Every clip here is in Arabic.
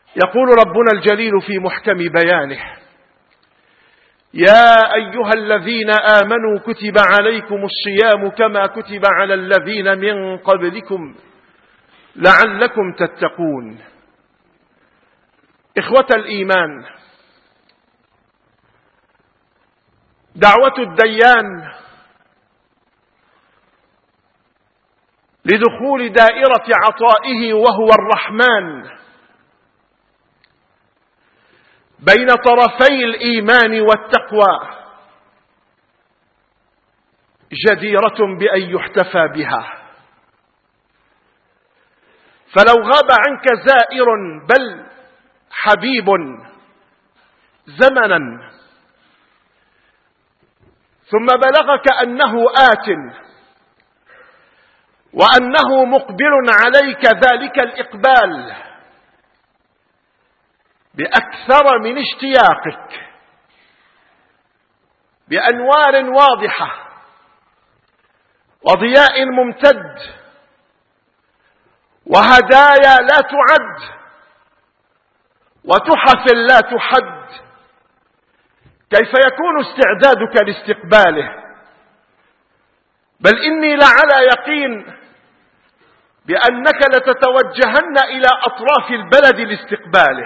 يقول ربنا الجليل في محكم بيانه: يا أيها الذين آمنوا كتب عليكم الصيام كما كتب على الذين من قبلكم لعلكم تتقون. إخوة الإيمان، دعوة الديان لدخول دائرة عطائه وهو الرحمن بين طرفي الإيمان والتقوى جديرة بأن يحتفى بها، فلو غاب عنك زائر بل حبيب زمنا ثم بلغك أنه آت وأنه مقبل عليك ذلك الإقبال بأكثر من اشتياقك، بأنوار واضحة وضياء ممتد وهدايا لا تعد وتحف لا تحد، كيف يكون استعدادك لاستقباله؟ بل إني لعلى يقين بأنك لتتوجهن إلى أطراف البلد لاستقباله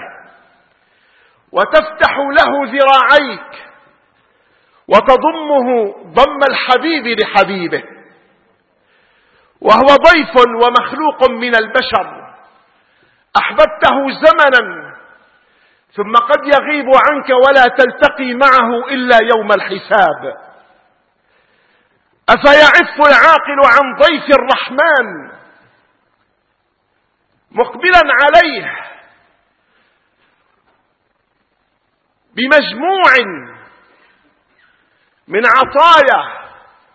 وتفتح له ذراعيك وتضمه ضم الحبيب لحبيبه، وهو ضيف ومخلوق من البشر أحببته زمنا ثم قد يغيب عنك ولا تلتقي معه إلا يوم الحساب. أفيعف العاقل عن ضيف الرحمن مقبلا عليه بمجموع من عطايا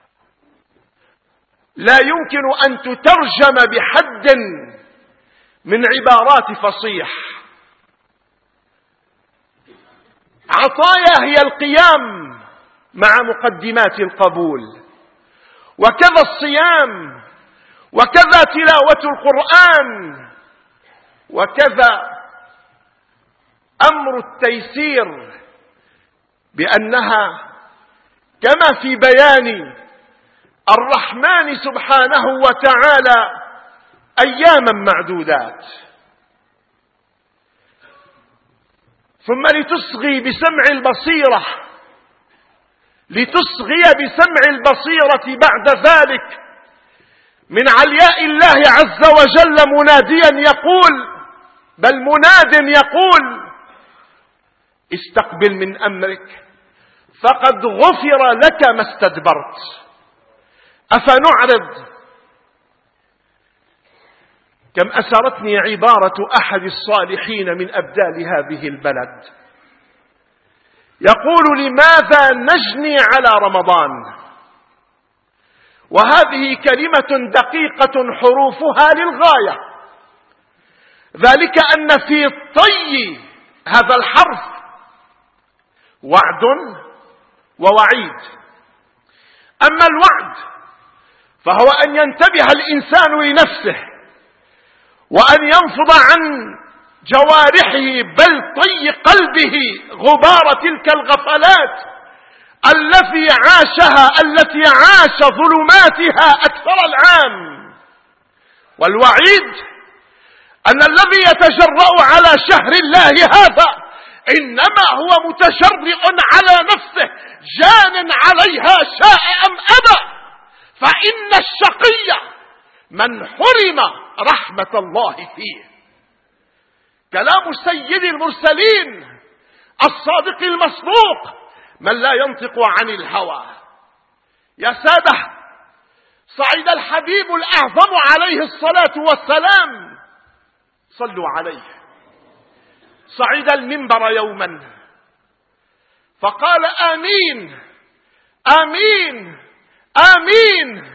لا يمكن أن تترجم بحد من عبارات فصيح؟ عطايا هي القيام مع مقدمات القبول، وكذا الصيام، وكذا تلاوة القرآن، وكذا أمر التيسير، بأنها كما في بيان الرحمن سبحانه وتعالى أياما معدودات. ثم لتصغي بسمع البصيرة، لتصغي بسمع البصيرة بعد ذلك من علياء الله عز وجل مناديا يقول، بل مناد يقول: استقبل من أمرك فقد غفر لك ما استدبرت. أفنعرض؟ كم أسرتني عبارة أحد الصالحين من أبدال هذه البلد يقول: لماذا نجني على رمضان؟ وهذه كلمة دقيقة حروفها للغاية، ذلك أن في طي هذا الحرف وعد ووعيد. أما الوعد فهو أن ينتبه الإنسان لنفسه وأن ينفض عن جوارحه بل طي قلبه غبار تلك الغفلات التي عاش ظلماتها أكثر العام. والوعيد أن الذي يتجرأ على شهر الله هذا إنما هو متجرئ على نفسه جان عليها شاء أم أبى، فإن الشقي من حرم رحمة الله فيه. كلام سيد المرسلين الصادق المصدوق من لا ينطق عن الهوى. يا سادة، صعد الحبيب الأعظم عليه الصلاة والسلام، صلوا عليه، صعد المنبر يوما فقال: آمين آمين آمين.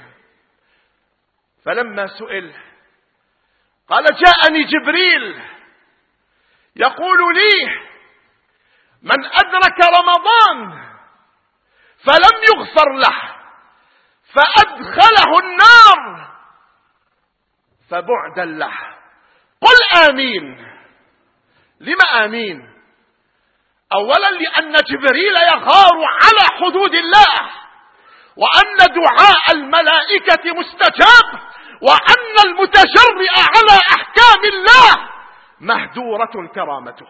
فلما سئل قال: جاءني جبريل يقول لي: من أدرك رمضان فلم يغفر له فأدخله النار فبعدا له. قل آمين. لما آمين؟ أولا لأن جبريل يغار على حدود الله، وأن دعاء الملائكة مستجاب، وأن المتجرئ على أحكام الله مهدورة كرامته،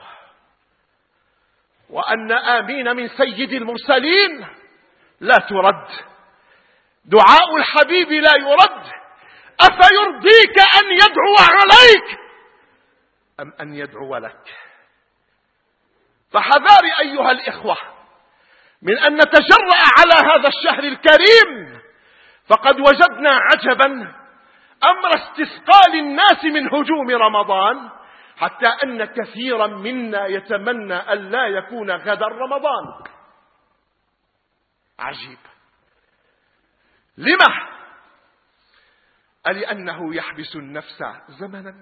وأن آمين من سيد المرسلين لا ترد، دعاء الحبيب لا يرد. أفيرضيك أن يدعو عليك أم أن يدعو لك؟ فحذار أيها الإخوة من أن نتجرأ على هذا الشهر الكريم، فقد وجدنا عجبا أمر استثقال الناس من هجوم رمضان، حتى أن كثيرا منا يتمنى أن لا يكون غدا رمضان. عجيب. لما؟ لأنه يحبس النفس زمنا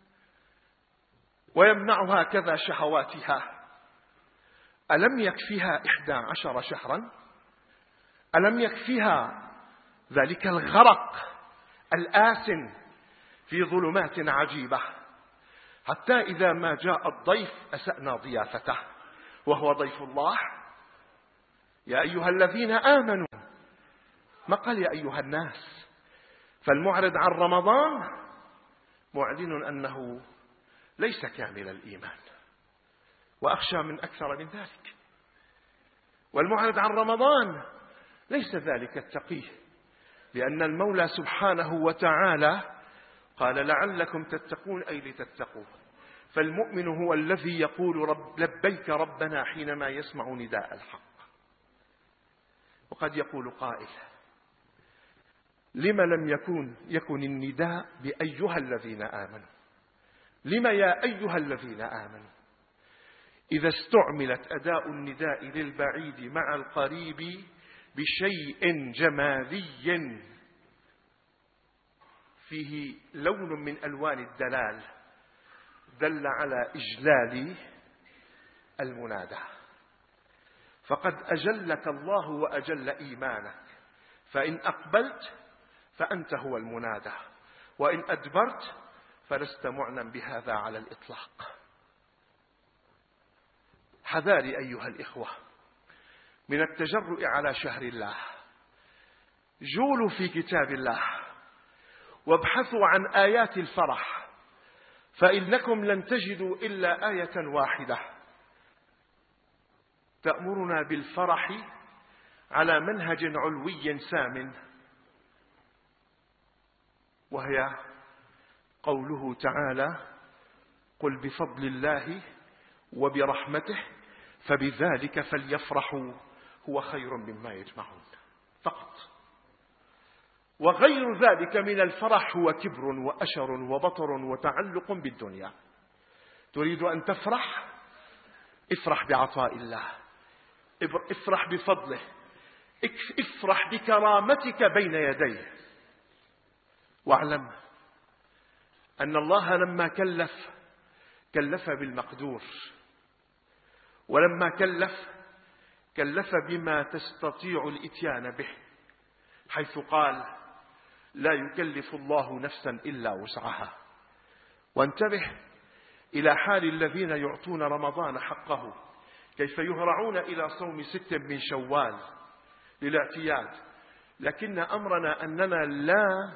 ويمنعها كذا شهواتها. ألم يكفيها 11 شهرا؟ ألم يكفيها ذلك الغرق الآسن في ظلمات عجيبة، حتى إذا ما جاء الضيف أسأنا ضيافته وهو ضيف الله؟ يا أيها الذين آمنوا، ما قال يا أيها الناس. فالمعرض عن رمضان معلن أنه ليس كامل الإيمان، وأخشى من أكثر من ذلك. والمعرض عن رمضان ليس ذلك التقي، لأن المولى سبحانه وتعالى قال لعلكم تتقون، أي لتتقوا. فالمؤمن هو الذي يقول لبيك ربنا حينما يسمع نداء الحق. وقد يقول قائل لما لم يكن النداء بأيها الذين آمنوا؟ لما يا أيها الذين آمنوا؟ إذا استعملت أداء النداء للبعيد مع القريب بشيء جمالي فيه لون من ألوان الدلال دل على إجلال المنادى. فقد أجلك الله وأجل إيمانك، فإن أقبلت فأنت هو المنادى، وإن أدبرت فلست معنى بهذا على الإطلاق. حذاري أيها الإخوة من التجرؤ على شهر الله. جولوا في كتاب الله وابحثوا عن آيات الفرح، فإنكم لن تجدوا إلا آية واحدة تأمرنا بالفرح على منهج علوي سام، وهي قوله تعالى قل بفضل الله وبرحمته فبذلك فليفرحوا هو خير مما يجمعون، فقط. وغير ذلك من الفرح هو كبر وأشر وبطر وتعلق بالدنيا. تريد أن تفرح؟ افرح بعطاء الله، افرح بفضله، افرح بكرامتك بين يديه. واعلم أن الله لما كلف بالمقدور، ولما كلف بما تستطيع الإتيان به، حيث قال لا يكلف الله نفسا إلا وسعها. وانتبه إلى حال الذين يعطون رمضان حقه، كيف يهرعون إلى صوم 6 من شوال للاعتياد، لكن أمرنا أننا لا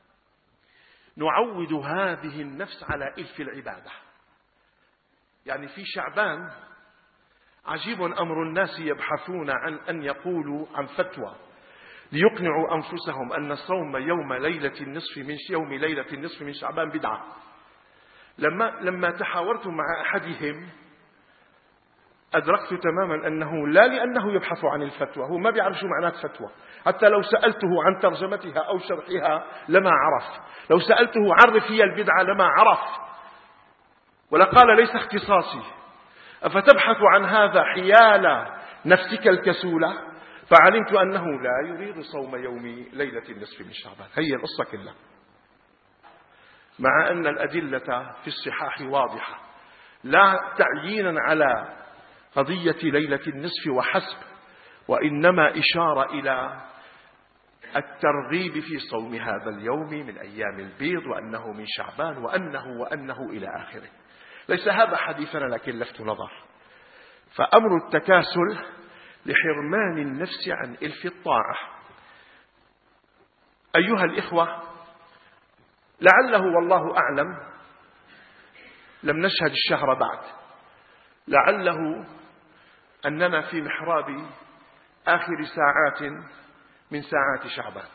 نعود هذه النفس على إلف العبادة. يعني في شعبان عجيب أمر الناس يبحثون عن أن يقولوا عن فتوى ليقنعوا أنفسهم أن صوم يوم ليلة النصف من شعبان بدعة. لما تحاورت مع أحدهم أدركت تماما أنه لا لأنه يبحث عن الفتوى، هو ما بيعرف شو معنات فتوى، حتى لو سألته عن ترجمتها أو شرحها لما عرف، لو سألته عرف هي البدعة لما عرف، ولقال ليس اختصاصي. أفتبحث عن هذا حيال نفسك الكسولة؟ فعلمت أنه لا يريد صوم يوم ليلة النصف من شعبان. هي القصة كلها، مع أن الأدلة في الصحاح واضحة، لا تعيينا على قضية ليلة النصف وحسب، وإنما إشارة إلى الترغيب في صوم هذا اليوم من أيام البيض، وأنه من شعبان، وأنه إلى آخره. ليس هذا حديثنا لكن لفت نظر. فأمر التكاسل لحرمان النفس عن إلف الطاعة. أيها الإخوة، لعله والله أعلم لم نشهد الشهر بعد، لعله أننا في محراب آخر ساعات من ساعات شعبان.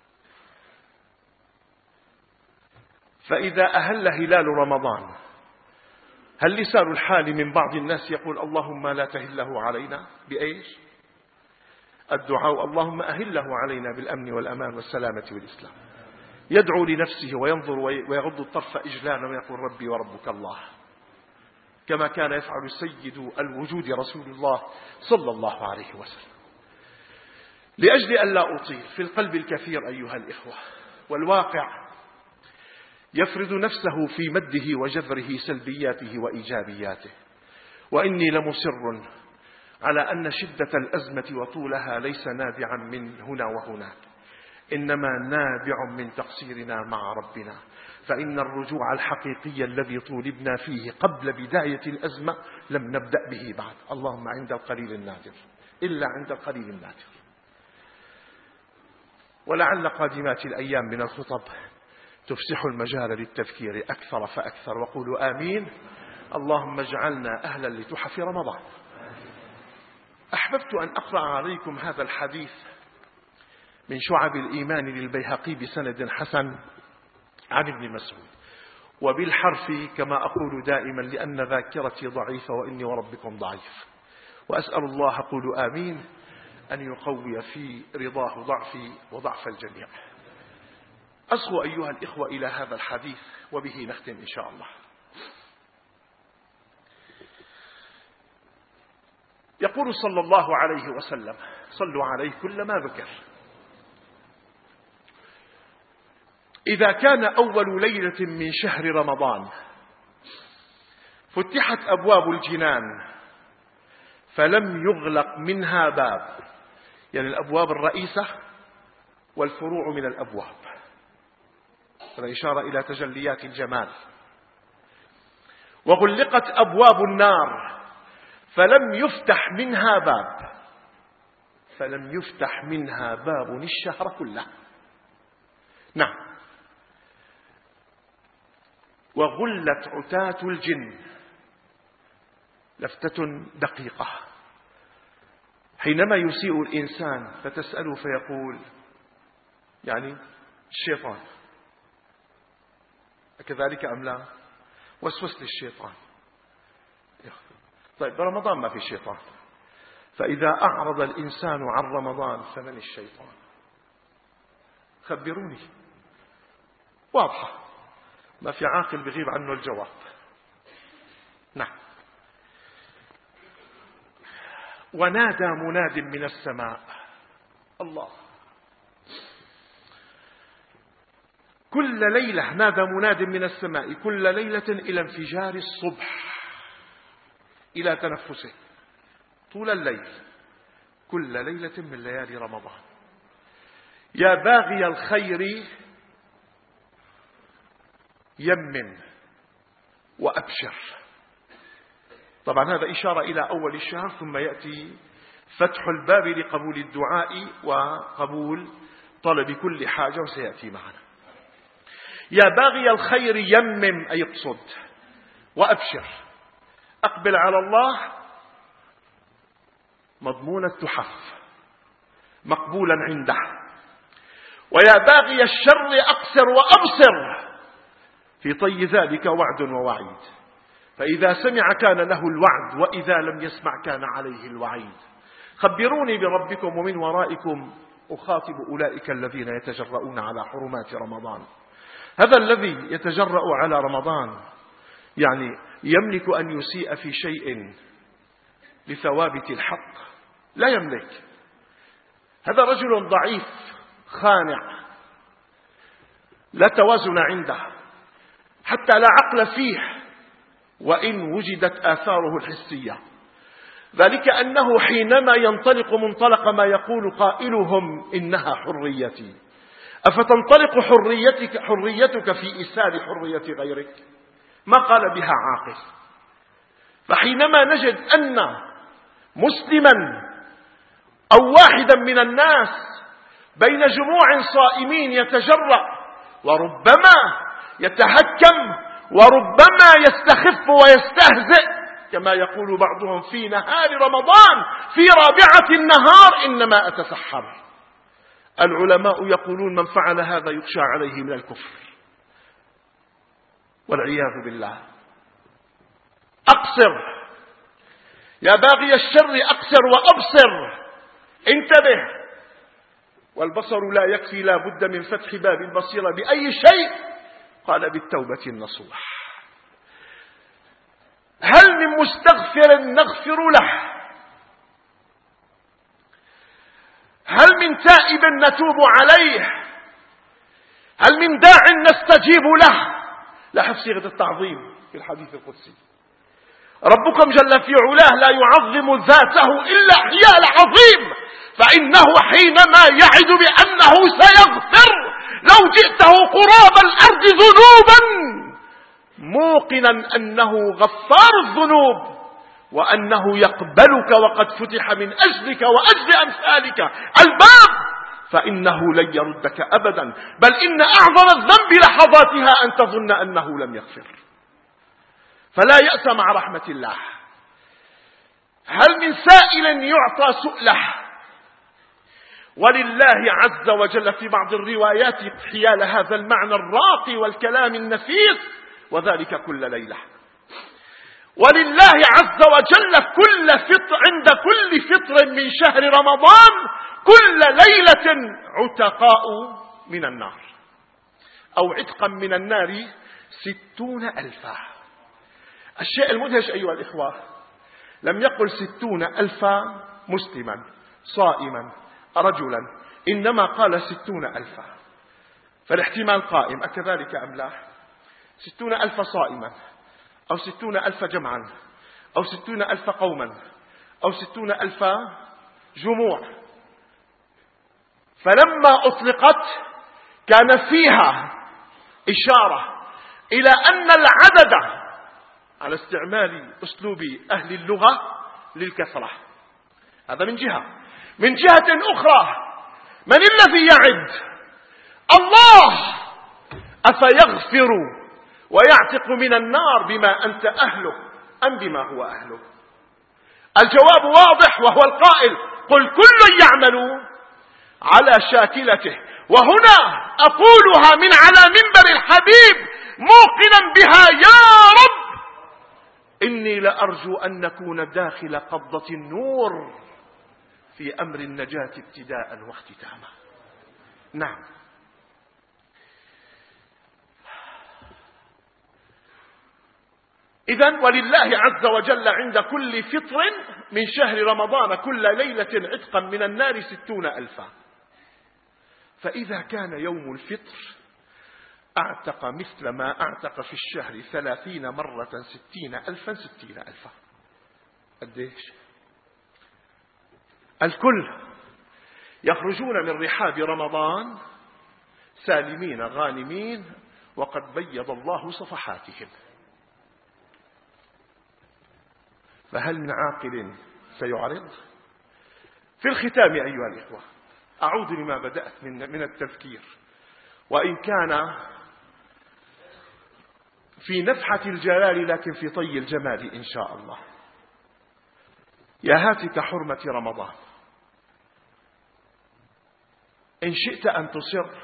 فإذا أهل هلال رمضان هل لسان الحال من بعض الناس يقول اللهم لا تهله علينا بإيش؟ الدعاء اللهم أهله علينا بالأمن والأمان والسلامة والإسلام. يدعو لنفسه وينظر ويغض الطرف إجلالا ويقول ربي وربك الله، كما كان يفعل سيد الوجود رسول الله صلى الله عليه وسلم. لأجل أن لا أطيل، في القلب الكثير أيها الإخوة، والواقع يفرض نفسه في مده وجذره سلبياته وإيجابياته. وإني لمصر على أن شدة الأزمة وطولها ليس نابعا من هنا وهناك، إنما نابع من تقصيرنا مع ربنا. فإن الرجوع الحقيقي الذي طولبنا فيه قبل بداية الأزمة لم نبدأ به بعد، اللهم عند القليل النادر، إلا عند القليل النادر. ولعل قادمات الأيام من الخطب تفسح المجال للتفكير أكثر فأكثر، وقولوا آمين. اللهم اجعلنا أهلا لتحف رمضان. أحببت أن أقرأ عليكم هذا الحديث من شعب الإيمان للبيهقي بسند حسن عن ابن مسعود، وبالحرف كما أقول دائما لأن ذاكرتي ضعيفة وإني وربكم ضعيف، وأسأل الله قولوا آمين أن يقوي في رضاه ضعفي وضعف الجميع. أصغوا أيها الإخوة إلى هذا الحديث وبه نختم إن شاء الله. يقول صلى الله عليه وسلم، صلوا عليه كلما ذكر: إذا كان أول ليلة من شهر رمضان فتحت أبواب الجنان فلم يغلق منها باب، يعني الأبواب الرئيسة والفروع من الأبواب، هذا إشارة إلى تجليات الجمال. وغلقت أبواب النار فلم يفتح منها باب، فلم يفتح منها باب الشهر كله. نعم. وغلت عتاة الجن، لفتة دقيقة، حينما يسيء الإنسان فتسأله فيقول يعني الشيطان، كذلك أم لا؟ وسوس للشيطان. طيب برمضان ما في شيطان، فإذا أعرض الإنسان عن رمضان فمن الشيطان؟ خبروني. واضحة، ما في عاقل بغيب عنه الجواب. نعم. ونادى مناد من السماء، الله، كل ليلة نادى مناد من السماء كل ليلة إلى انفجار الصبح، إلى تنفسه طول الليل كل ليلة من ليالي رمضان: يا باغي الخير يمن وأبشر. طبعا هذا إشارة إلى أول الشهر، ثم يأتي فتح الباب لقبول الدعاء وقبول طلب كل حاجة وسيأتي معنا. يا باغي الخير يمم، أي اقصد، وأبشر، أقبل على الله مضمون التحف مقبولا عنده. ويا باغي الشر أقصر وأبصر، في طي ذلك وعد ووعيد، فإذا سمع كان له الوعد وإذا لم يسمع كان عليه الوعيد. خبروني بربكم ومن ورائكم أخاطب أولئك الذين يتجرؤون على حرمات رمضان. هذا الذي يتجرأ على رمضان يعني يملك أن يسيء في شيء لثوابت الحق؟ لا يملك. هذا رجل ضعيف خانع، لا توازن عنده، حتى لا عقل فيه وإن وجدت آثاره الحسية. ذلك أنه حينما ينطلق منطلق ما يقول قائلهم إنها حريتي، أفتنطلق حريتك في إسال حرية غيرك؟ ما قال بها عاقل، فحينما نجد أن مسلما أو واحدا من الناس بين جموع صائمين يتجرأ وربما يتهكم وربما يستخف ويستهزئ كما يقول بعضهم في نهار رمضان في رابعة النهار إنما أتسحر، العلماء يقولون من فعل هذا يخشى عليه من الكفر والعياذ بالله. أقصر يا باغي الشر، أقصر وأبصر، انتبه. والبصر لا يكفي، لا بد من فتح باب البصيرة بأي شيء؟ قال بالتوبة النصوح. هل من مستغفر نغفر له؟ هل من تائب نتوب عليه؟ هل من داع نستجيب له؟ لاحظ صيغة التعظيم في الحديث القدسي. ربكم جل في علاه لا يعظم ذاته إلا حيال عظيم، فإنه حينما يعد بأنه سيغفر لو جئته قراب الأرض ذنوبا موقنا أنه غفار الذنوب وأنه يقبلك وقد فتح من أجلك وأجل أمثالك الباب، فإنه لن يردك أبدا، بل إن أعظم الذنب لحظاتها أن تظن أنه لم يغفر. فلا يأس مع رحمة الله. هل من سائل يعطى سؤله؟ ولله عز وجل في بعض الروايات حيال هذا المعنى الراقي والكلام النفيس، وذلك كل ليلة. ولله عز وجل كل فطر عند كل فطر من شهر رمضان كل ليلة عتقاء من النار، أو عتقا من النار 60,000. الشيء المدهش أيها الإخوة، لم يقل 60,000 مسلما صائما رجلا، إنما قال 60,000. فالاحتمال قائم، أكذلك أم لا؟ 60,000 صائما، أو 60,000 جمعا، أو 60,000 قوما، أو 60,000 جموع. فلما أطلقت كان فيها إشارة إلى أن العدد على استعمال أسلوب أهل اللغة للكثرة. هذا من جهة. من جهة أخرى، من الذي يعد؟ الله. أفيغفر ويعتق من النار بما أنت أهله أم بما هو أهله؟ الجواب واضح، وهو القائل قل كل يعمل على شاكلته. وهنا أقولها من على منبر الحبيب موقنا بها، يا رب إني لأرجو أن نكون داخل قبضة النور في أمر النجاة ابتداء واختتاما. نعم. إذن ولله عز وجل عند كل فطر من شهر رمضان كل ليلة عتقا من النار 60,000. فإذا كان يوم الفطر أعتق مثل ما أعتق في الشهر 30 مرة 60,000 60,000. قديش؟ الكل يخرجون من رحاب رمضان سالمين غانمين وقد بيض الله صفحاتهم. فهل من عاقل سيعرض؟ في الختام أيها الإخوة، أعود لما بدأت من التذكير، وإن كان في نفحة الجلال لكن في طي الجمال إن شاء الله. يا هاتك حرمة رمضان، إن شئت أن تصر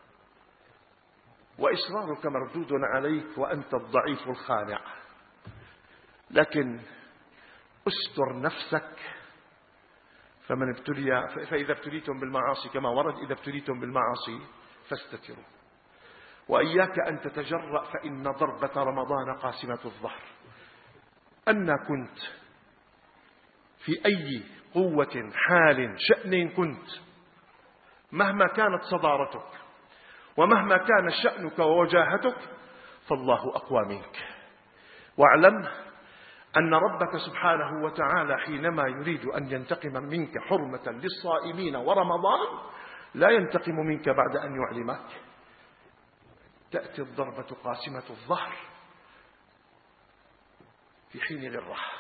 وإصرارك مردود عليك وأنت الضعيف الخانع، لكن استر نفسك. فمن ابتلي فإذا ابتليتم بالمعاصي كما ورد إذا ابتليتم بالمعاصي فاستتروا. وإياك أن تتجرأ، فإن ضربة رمضان قاسمة الظهر. أن كنت في أي قوة حال شأن كنت، مهما كانت صدارتك ومهما كان شأنك ووجاهتك، فالله أقوى منك. واعلم أن ربك سبحانه وتعالى حينما يريد أن ينتقم منك حرمة للصائمين ورمضان لا ينتقم منك بعد أن يعلمك. تأتي الضربة قاسمة الظهر في حين غرة.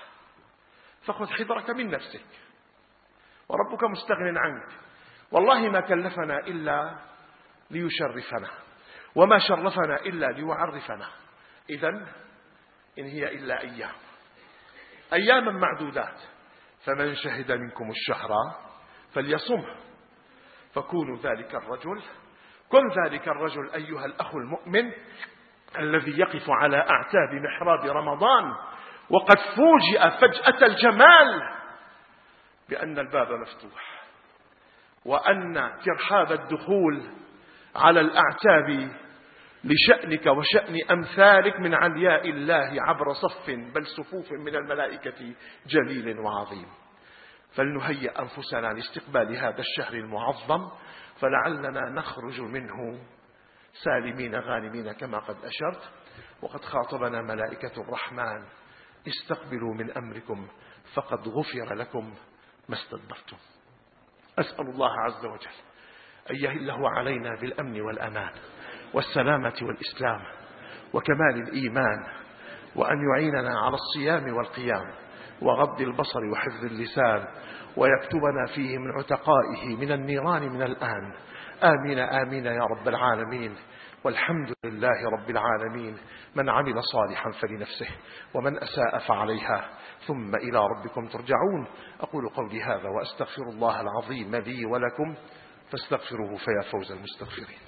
فخذ حذرك من نفسك، وربك مستغن عنك. والله ما كلفنا إلا ليشرفنا، وما شرفنا إلا ليعرفنا. إذن إن هي إلا أياما معدودات، فمن شهد منكم الشهر فليصمه. فكونوا ذلك الرجل، كن ذلك الرجل أيها الأخ المؤمن الذي يقف على أعتاب محراب رمضان وقد فوجئ فجأة الجمال بأن الباب مفتوح، وأن ترحاب الدخول على الأعتاب لشأنك وشأن أمثالك من علياء الله عبر صف بل صفوف من الملائكة جليل وعظيم. فلنهيئ أنفسنا لاستقبال هذا الشهر المعظم، فلعلنا نخرج منه سالمين غانمين كما قد أشرت. وقد خاطبنا ملائكة الرحمن: استقبلوا من أمركم فقد غفر لكم ما استدبرتم. أسأل الله عز وجل أن يهله علينا بالأمن والأمان والسلامة والإسلام وكمال الإيمان، وأن يعيننا على الصيام والقيام وغض البصر وحفظ اللسان، ويكتبنا فيه من عتقائه من النيران من الآن. آمين آمين يا رب العالمين. والحمد لله رب العالمين. من عمل صالحا فلنفسه ومن أساء فعليها، ثم إلى ربكم ترجعون. أقول قولي هذا وأستغفر الله العظيم لي ولكم، فاستغفروه فيا فوز المستغفرين.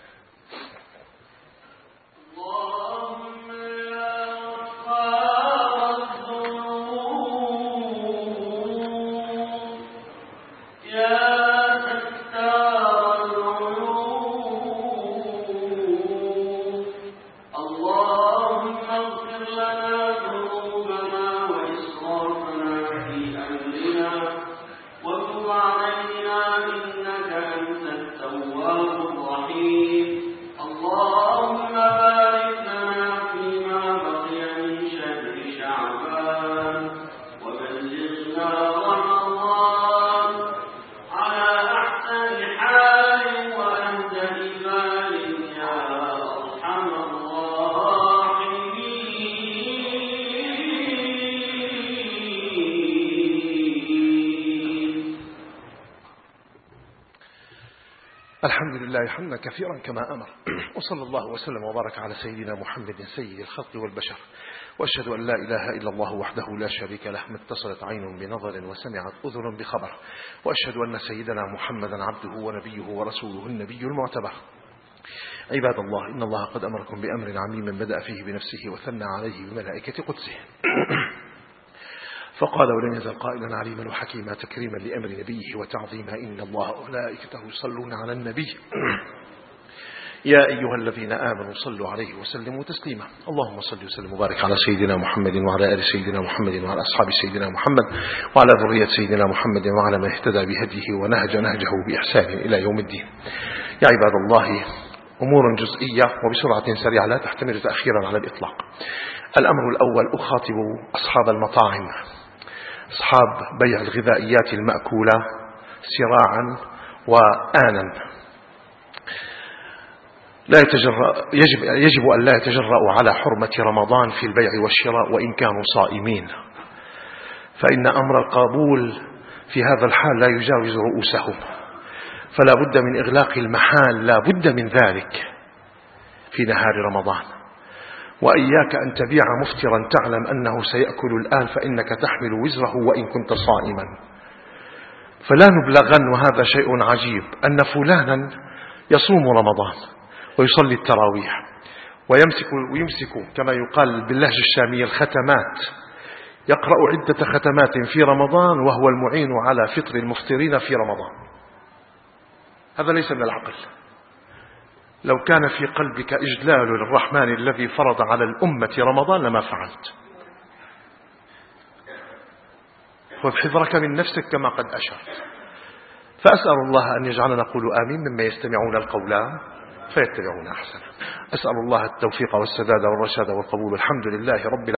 الحمد لله حمدا كثيرا كما أمر، وصلى الله وسلم وبارك على سيدنا محمد سيد الخلق والبشر. وأشهد أن لا إله إلا الله وحده لا شريك له، ما اتصلت عين بنظر وسمعت أذن بخبر. وأشهد أن سيدنا محمدا عبده ونبيه ورسوله النبي المعتبر. عباد الله، إن الله قد أمركم بأمر عميم بدأ فيه بنفسه وثنى عليه بملائكة قدسه فقال: ولن يزل قائلا عليما وحكيما تكريما لأمر نبيه وتعظيما، إن الله وملائكته يصلون على النبي يا أيها الذين آمنوا صلوا عليه وسلموا تسليما. اللهم صل وسلم وبارك على سيدنا محمد وعلى آل سيدنا محمد وعلى أصحاب سيدنا محمد وعلى ذرية سيدنا محمد وعلى من اهتدى بهديه ونهج نهجه بإحسان إلى يوم الدين. يا عباد الله، أمور جزئية وبسرعة سريعة لا تحتمل تأخيرا على الإطلاق. الأمر الأول، أخاطب أصحاب المطاعم، أصحاب بيع الغذائيات المأكولة سراعا وآنا. يجب أن لا يتجرأوا على حرمة رمضان في البيع والشراء وإن كانوا صائمين، فإن أمر القبول في هذا الحال لا يجاوز رؤوسهم، فلا بد من إغلاق المحال، لا بد من ذلك في نهار رمضان. وإياك أن تبيع مفترا تعلم أنه سيأكل الآن فإنك تحمل وزره وإن كنت صائما. فلا نبلغن، وهذا شيء عجيب، أن فلانا يصوم رمضان ويصلي التراويح ويمسك كما يقال باللهجة الشامية الختمات، يقرأ عدة ختمات في رمضان وهو المعين على فطر المفطرين في رمضان. هذا ليس من العقل. لو كان في قلبك إجلال للرحمن الذي فرض على الأمة رمضان لما فعلت. خذ حذرك من نفسك كما قد أشرت. فأسأل الله أن يجعلنا نقول آمين مما يستمعون القول فيتبعون أحسنه. أسأل الله التوفيق والسداد والرشاد والقبول. الحمد لله رب العالمين.